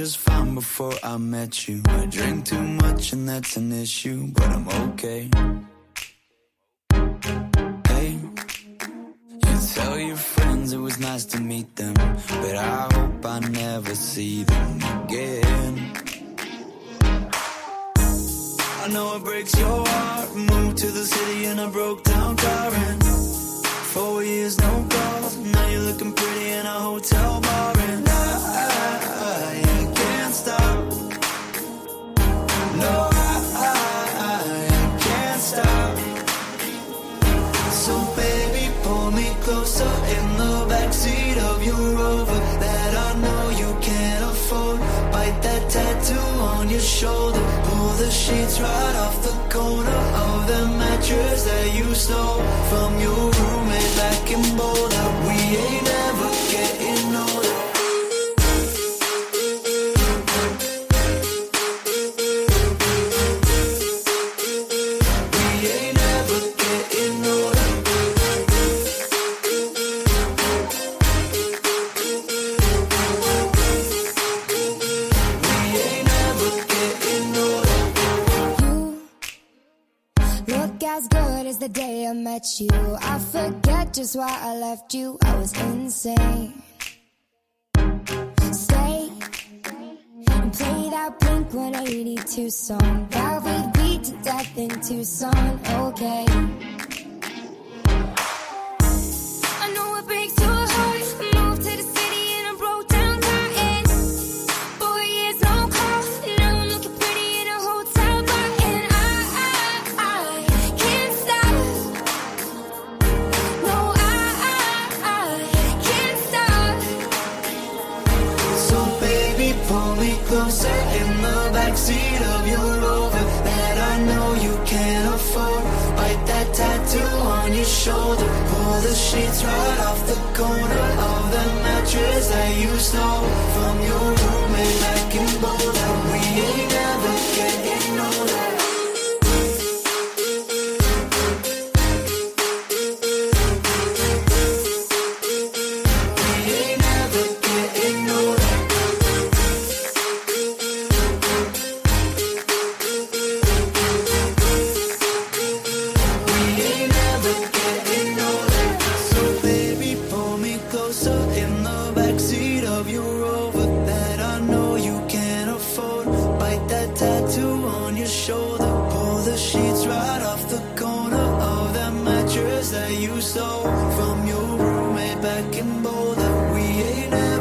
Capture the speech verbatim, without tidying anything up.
just fine before I met you. I drink too much and that's an issue, but I'm okay. Hey, you tell your friends it was nice to meet them, but I hope I never see them again. I know it breaks your heart. Moved to the city in a broke down car, and four years no calls. Now you're looking pretty in a hotel bar, and I, I, I can't stop. No, I, I, I can't stop. So baby, pull me closer in the backseat of your Rover that I know you can't afford. Bite that tattoo on your shoulder. Pull the sheets right off the corner of the mattress that you stole from your roommate back in Boulder. We ain't ever getting older. We ain't ever getting older. We ain't ever getting older. You look as good as the day I met you. I forget just why I left you. I was insane. Stay and play that Blink one eighty-two song that we beat to death in Tucson. Okay. I know it breaks your heart. Moved to the city in a broke down car, and four years no call. Now I'm looking pretty in a hotel bar, and I, I, I can't stop. No, I, I, I can't stop. So baby, pull me closer in the backseat of your Rover that I know you can't afford. Bite that tattoo on your shoulder. Pull the sheets right off the corner of the mattress that you stole from your roommate back in Boulder. We ain't never getting older. We ain't never getting older. We ain't never getting older. So baby, pull me closer in the backseat of your Rover that I know you can't afford. Bite that tattoo on your shoulder. Pull the sheets right off the corner of that mattress that you stole from your roommate back in Boulder. We ain't